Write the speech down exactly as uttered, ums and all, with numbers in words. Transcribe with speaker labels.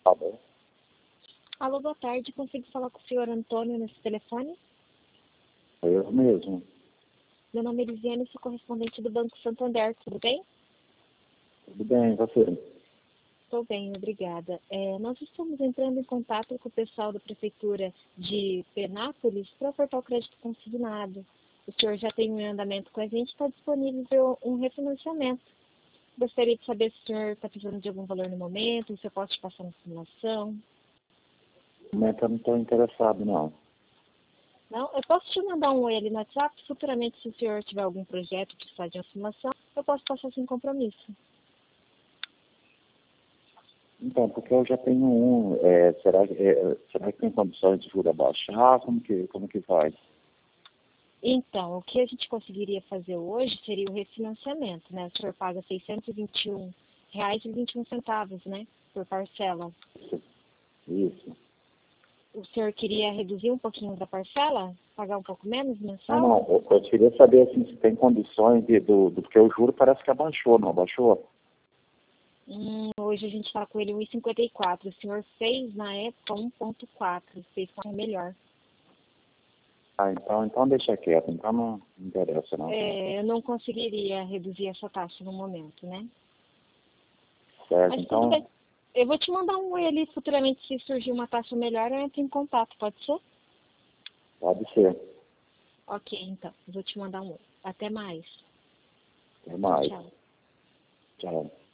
Speaker 1: Tá bom.
Speaker 2: Alô, boa tarde. Consigo falar com o senhor Antônio nesse telefone?
Speaker 1: Eu mesmo.
Speaker 2: Meu nome é Elisiane, sou correspondente do Banco Santander. Tudo bem?
Speaker 1: Tudo bem, e você?
Speaker 2: Estou bem, obrigada. É, nós estamos entrando em contato com o pessoal da Prefeitura de Penápolis para ofertar o crédito consignado. O senhor já tem um andamento com a gente, está disponível um refinanciamento. Gostaria de saber se o senhor está precisando de algum valor no momento, se eu posso te passar uma simulação.
Speaker 1: No momento eu não estou interessado, não.
Speaker 2: Não? Eu posso te mandar um oi ali no WhatsApp. Futuramente, se o senhor tiver algum projeto que precisar de uma simulação, eu posso passar sem compromisso.
Speaker 1: Então, porque eu já tenho um, é, será, que- é, será que tem condições de juros abaixar? Como que, como que faz?
Speaker 2: Então, o que a gente conseguiria fazer hoje seria o refinanciamento, né? O senhor paga seiscentos e vinte e um reais e vinte e um centavos, né? Por parcela.
Speaker 1: Isso. Isso.
Speaker 2: O senhor queria reduzir um pouquinho da parcela? Pagar um pouco menos
Speaker 1: Não,
Speaker 2: mensal?
Speaker 1: não, eu, eu queria saber assim, se tem condições de, do, do, porque o juro parece que abaixou, não abaixou?
Speaker 2: Hum, hoje a gente está com ele um vírgula cinquenta e quatro. O senhor fez, na época, um vírgula quatro. Fez com melhor.
Speaker 1: Ah, então, então deixa quieto, então não, não interessa, não.
Speaker 2: É, eu não conseguiria reduzir essa taxa no momento, né?
Speaker 1: Certo,
Speaker 2: Mas tudo
Speaker 1: então
Speaker 2: bem. Eu vou te mandar um oi ali futuramente, se surgir uma taxa melhor, eu entro em contato, pode ser?
Speaker 1: pode ser.
Speaker 2: Ok, então. Vou te mandar um oi. Até mais.
Speaker 1: Até
Speaker 2: Tchau,
Speaker 1: mais.
Speaker 2: tchau.
Speaker 1: Tchau.